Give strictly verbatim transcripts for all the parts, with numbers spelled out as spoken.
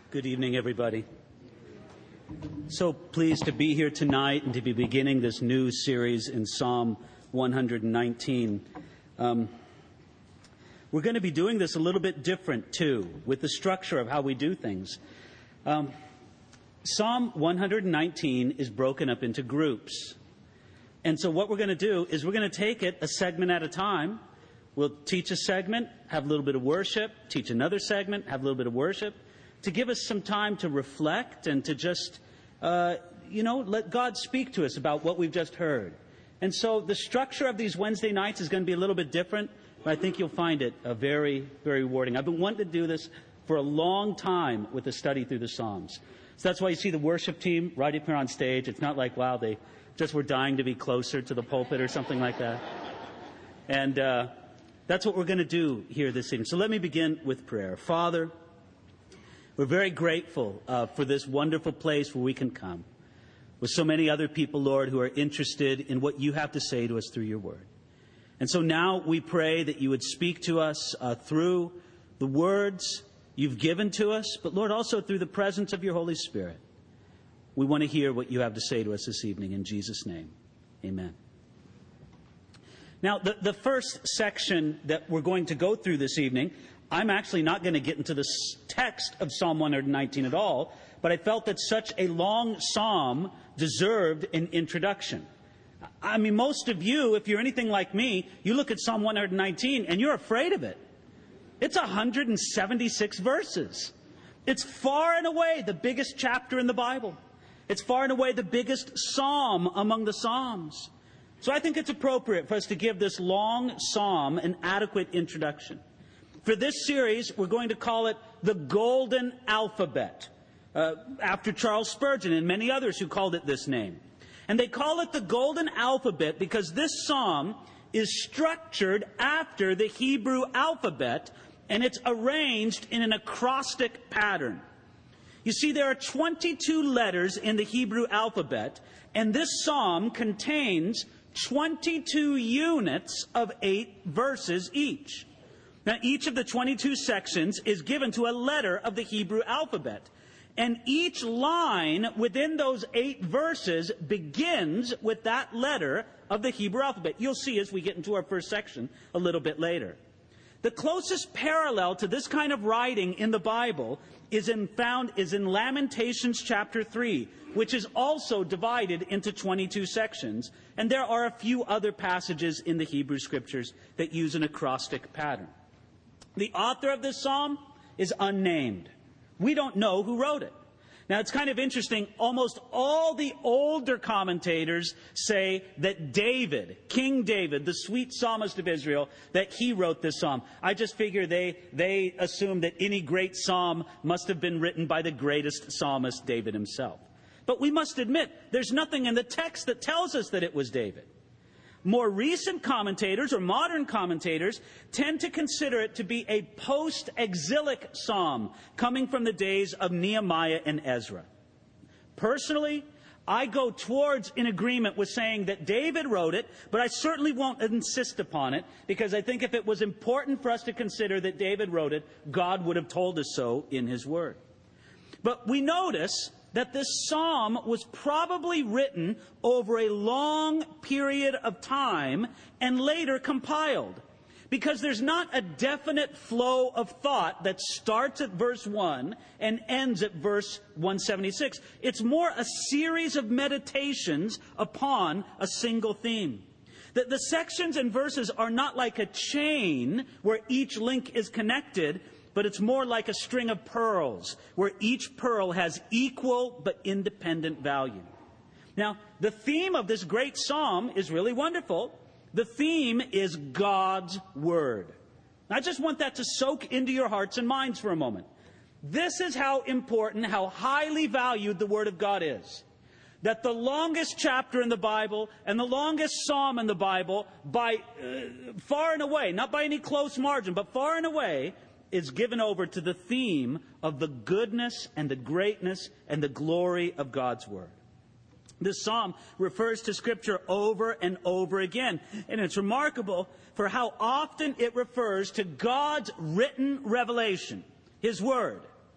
Good evening, everybody. So pleased to be here tonight and to be beginning this new series in Psalm one nineteen. Um, we're going to be doing this a little bit different, too, with the structure of how we do things. Um, Psalm one nineteen is broken up into groups. And so what we're going to do is we're going to take it a segment at a time. We'll teach a segment, have a little bit of worship, teach another segment, have a little bit of worship, to give us some time to reflect and to just, uh, you know, let God speak to us about what we've just heard. And so the structure of these Wednesday nights is going to be a little bit different, but I think you'll find it a very, very rewarding. I've been wanting to do this for a long time with the study through the Psalms. So that's why you see the worship team right up here on stage. It's not like, wow, they just were dying to be closer to the pulpit or something like that. And uh, that's what we're going to do here this evening. So let me begin with prayer. Father, we're very grateful uh, for this wonderful place where we can come with so many other people, Lord, who are interested in what you have to say to us through your word. And so now we pray that you would speak to us uh, through the words you've given to us, but Lord, also through the presence of your Holy Spirit. We want to hear what you have to say to us this evening. In Jesus' name, amen. Now, the, the first section that we're going to go through this evening, I'm actually not going to get into the text of Psalm one nineteen at all, but I felt that such a long psalm deserved an introduction. I mean, most of you, if you're anything like me, you look at Psalm one nineteen and you're afraid of it. It's one hundred seventy-six verses. It's far and away the biggest chapter in the Bible. It's far and away the biggest psalm among the psalms. So I think it's appropriate for us to give this long psalm an adequate introduction. For this series, we're going to call it the Golden Alphabet, uh, after Charles Spurgeon and many others who called it this name. And they call it the Golden Alphabet because this psalm is structured after the Hebrew alphabet, and it's arranged in an acrostic pattern. You see, there are twenty-two letters in the Hebrew alphabet, and this psalm contains twenty-two units of eight verses each. Now, each of the twenty-two sections is given to a letter of the Hebrew alphabet. And each line within those eight verses begins with that letter of the Hebrew alphabet. You'll see as we get into our first section a little bit later. The closest parallel to this kind of writing in the Bible is in found is in Lamentations chapter three, which is also divided into twenty-two sections. And there are a few other passages in the Hebrew Scriptures that use an acrostic pattern. The author of this psalm is unnamed. We don't know who wrote it. Now, it's kind of interesting. Almost all the older commentators say that David, King David, the sweet psalmist of Israel, that he wrote this psalm. I just figure they, they assume that any great psalm must have been written by the greatest psalmist, David himself. But we must admit, there's nothing in the text that tells us that it was David. More recent commentators, or modern commentators, tend to consider it to be a post-exilic psalm coming from the days of Nehemiah and Ezra. Personally, I go towards in agreement with saying that David wrote it, but I certainly won't insist upon it, because I think if it was important for us to consider that David wrote it, God would have told us so in His Word. But we notice that this psalm was probably written over a long period of time and later compiled. Because there's not a definite flow of thought that starts at verse one and ends at verse one seventy-six. It's more a series of meditations upon a single theme. The, the sections and verses are not like a chain where each link is connected, but it's more like a string of pearls, where each pearl has equal but independent value. Now, the theme of this great psalm is really wonderful. The theme is God's Word. I just want that to soak into your hearts and minds for a moment. This is how important, how highly valued the Word of God is. That the longest chapter in the Bible and the longest psalm in the Bible, by uh, far and away, not by any close margin, but far and away, is given over to the theme of the goodness and the greatness and the glory of God's Word. This psalm refers to Scripture over and over again. And it's remarkable for how often it refers to God's written revelation, His Word.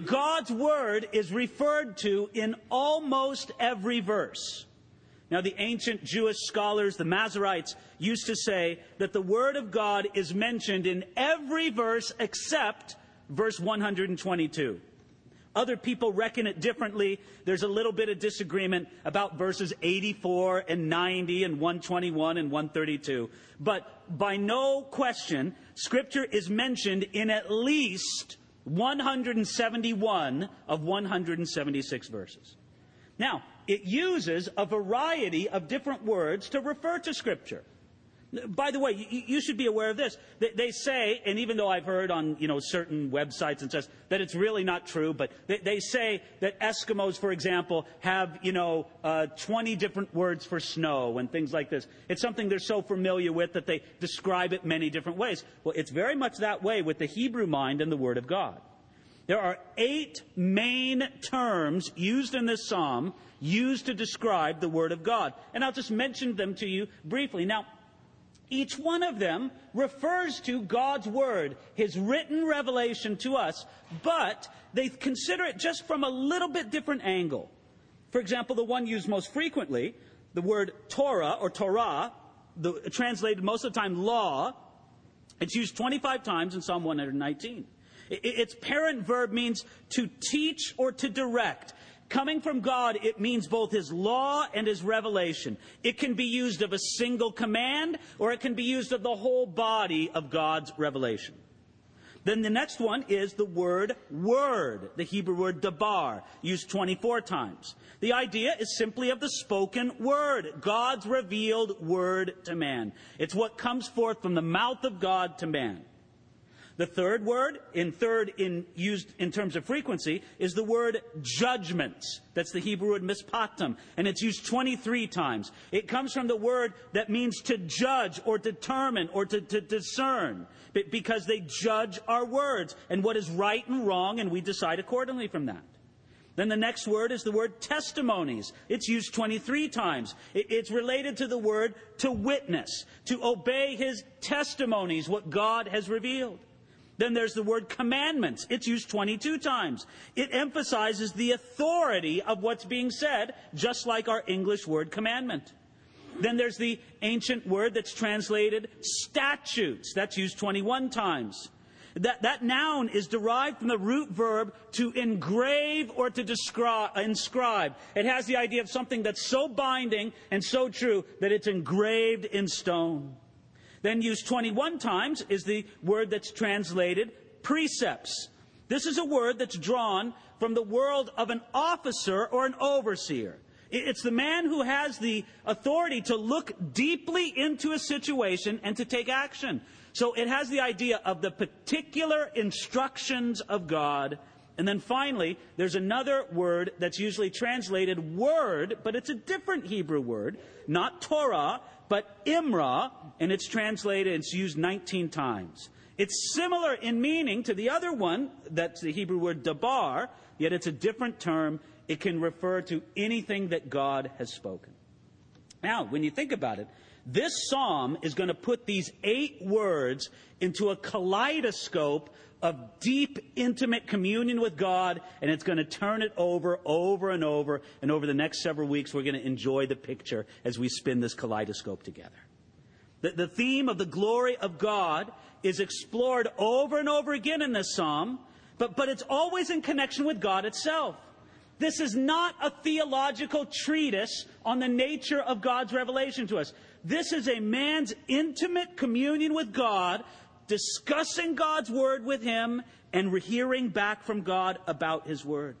God's word is referred to in almost every verse. Now, the ancient Jewish scholars, the Masoretes, used to say that the word of God is mentioned in every verse except verse one hundred twenty-two. Other people reckon it differently. There's a little bit of disagreement about verses eighty-four and ninety and one twenty-one and one thirty-two. But by no question, Scripture is mentioned in at least one hundred seventy-one of one hundred seventy-six verses. Now, it uses a variety of different words to refer to Scripture. By the way, you should be aware of this. They say, and even though I've heard on, you know, certain websites and such that it's really not true, but they say that Eskimos, for example, have, you know, uh, twenty different words for snow and things like this. It's something they're so familiar with that they describe it many different ways. Well, it's very much that way with the Hebrew mind and the Word of God. There are eight main terms used in this psalm used to describe the Word of God. And I'll just mention them to you briefly. Now, each one of them refers to God's Word, His written revelation to us, but they consider it just from a little bit different angle. For example, the one used most frequently, the word Torah or Torah, the, translated most of the time law, it's used twenty-five times in Psalm one hundred nineteen. It, its parent verb means to teach or to direct. Coming from God, it means both His law and His revelation. It can be used of a single command, or it can be used of the whole body of God's revelation. Then the next one is the word word, the Hebrew word dabar, used twenty-four times. The idea is simply of the spoken word, God's revealed word to man. It's what comes forth from the mouth of God to man. The third word, in third in used in terms of frequency, is the word judgments. That's the Hebrew word mishpatim, and it's used twenty-three times. It comes from the word that means to judge or determine or to, to discern, because they judge our words and what is right and wrong, and we decide accordingly from that. Then the next word is the word testimonies. It's used twenty-three times. It's related to the word to witness, to obey His testimonies, what God has revealed. Then there's the word commandments. It's used twenty-two times. It emphasizes the authority of what's being said, just like our English word commandment. Then there's the ancient word that's translated statutes. That's used twenty-one times. That, that noun is derived from the root verb to engrave or to describe, inscribe. It has the idea of something that's so binding and so true that it's engraved in stone. Then used twenty-one times is the word that's translated precepts. This is a word that's drawn from the world of an officer or an overseer. It's the man who has the authority to look deeply into a situation and to take action. So it has the idea of the particular instructions of God. And then finally, there's another word that's usually translated word, but it's a different Hebrew word, not Torah, but Imra, and it's translated, it's used nineteen times. It's similar in meaning to the other one, that's the Hebrew word dabar, yet it's a different term. It can refer to anything that God has spoken. Now, when you think about it, this psalm is going to put these eight words into a kaleidoscope of deep, intimate communion with God, and it's going to turn it over, over and over, and over the next several weeks we're going to enjoy the picture as we spin this kaleidoscope together. The, the theme of the glory of God is explored over and over again in this psalm, but, but it's always in connection with God itself. This is not a theological treatise on the nature of God's revelation to us. This is a man's intimate communion with God, discussing God's Word with Him and hearing back from God about His Word.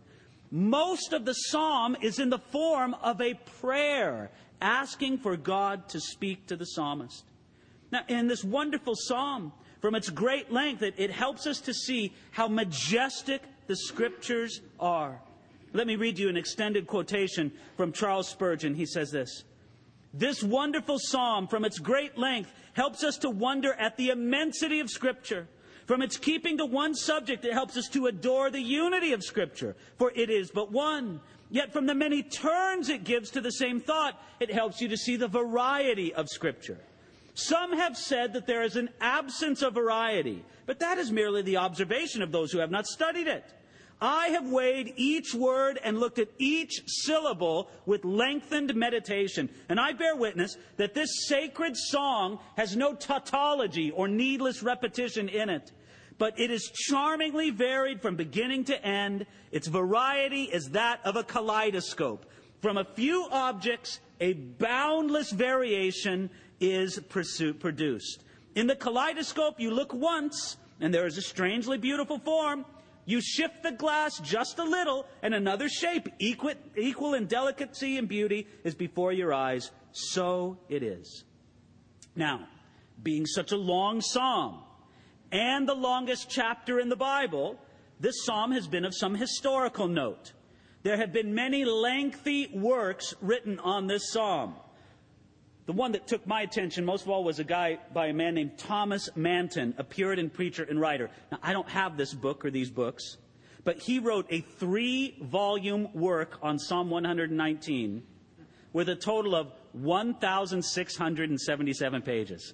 Most of the psalm is in the form of a prayer, asking for God to speak to the psalmist. Now, in this wonderful psalm, from its great length, it, it helps us to see how majestic the Scriptures are. Let me read you an extended quotation from Charles Spurgeon. He says this: "This wonderful psalm, from its great length, helps us to wonder at the immensity of Scripture. From its keeping to one subject, it helps us to adore the unity of Scripture, for it is but one. Yet from the many turns it gives to the same thought, it helps you to see the variety of Scripture. Some have said that there is an absence of variety, but that is merely the observation of those who have not studied it. I have weighed each word and looked at each syllable with lengthened meditation. And I bear witness that this sacred song has no tautology or needless repetition in it. But it is charmingly varied from beginning to end. Its variety is that of a kaleidoscope. From a few objects, a boundless variation is pursu- produced. In the kaleidoscope, you look once, and there is a strangely beautiful form. You shift the glass just a little, and another shape, equal, equal in delicacy and beauty, is before your eyes. So it is. Now, being such a long psalm, and the longest chapter in the Bible, this psalm has been of some historical note. There have been many lengthy works written on this psalm. The one that took my attention most of all was a guy by a man named Thomas Manton, a Puritan preacher and writer. Now, I don't have this book or these books, but he wrote a three-volume work on Psalm one hundred nineteen with a total of one thousand six hundred seventy-seven pages.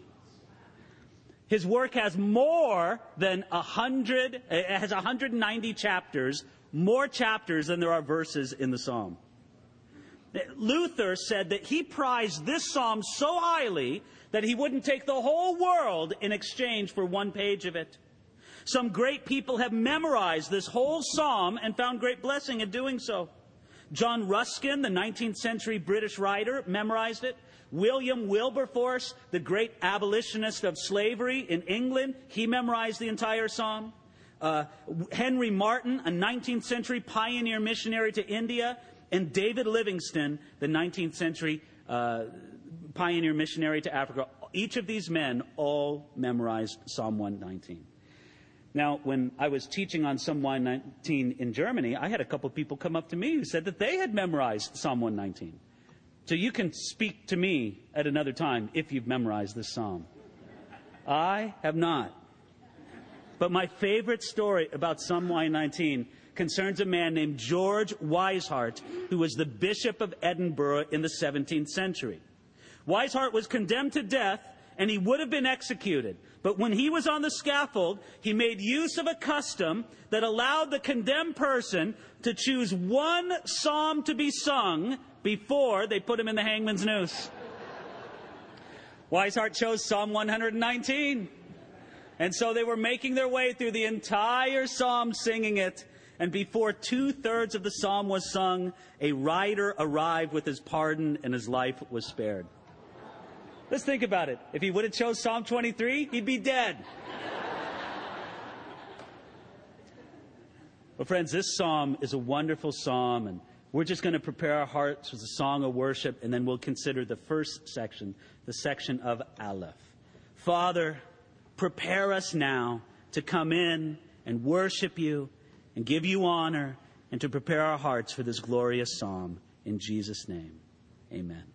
His work has more than one hundred, it has one hundred ninety chapters, more chapters than there are verses in the psalm. Luther said that he prized this psalm so highly that he wouldn't take the whole world in exchange for one page of it. Some great people have memorized this whole psalm and found great blessing in doing so. John Ruskin, the nineteenth century British writer, memorized it. William Wilberforce, the great abolitionist of slavery in England, he memorized the entire psalm. Uh, Henry Martyn, a nineteenth century pioneer missionary to India, and David Livingstone, the nineteenth century uh, pioneer missionary to Africa. Each of these men all memorized Psalm one nineteen. Now, when I was teaching on Psalm one nineteen in Germany, I had a couple people come up to me who said that they had memorized Psalm one nineteen. So you can speak to me at another time if you've memorized this psalm. I have not. But my favorite story about Psalm one nineteen concerns a man named George Weishart, who was the Bishop of Edinburgh in the seventeenth century. Weishart was condemned to death, and he would have been executed. But when he was on the scaffold, he made use of a custom that allowed the condemned person to choose one psalm to be sung before they put him in the hangman's noose. Weishart chose Psalm one nineteen. And so they were making their way through the entire psalm singing it. And before two-thirds of the psalm was sung, a rider arrived with his pardon and his life was spared. Let's think about it. If he would have chose Psalm twenty-three, he'd be dead. Well, friends, this psalm is a wonderful psalm, and we're just going to prepare our hearts with a song of worship, and then we'll consider the first section, the section of Aleph. Father, prepare us now to come in and worship you and give you honor and to prepare our hearts for this glorious psalm. In Jesus' name, amen.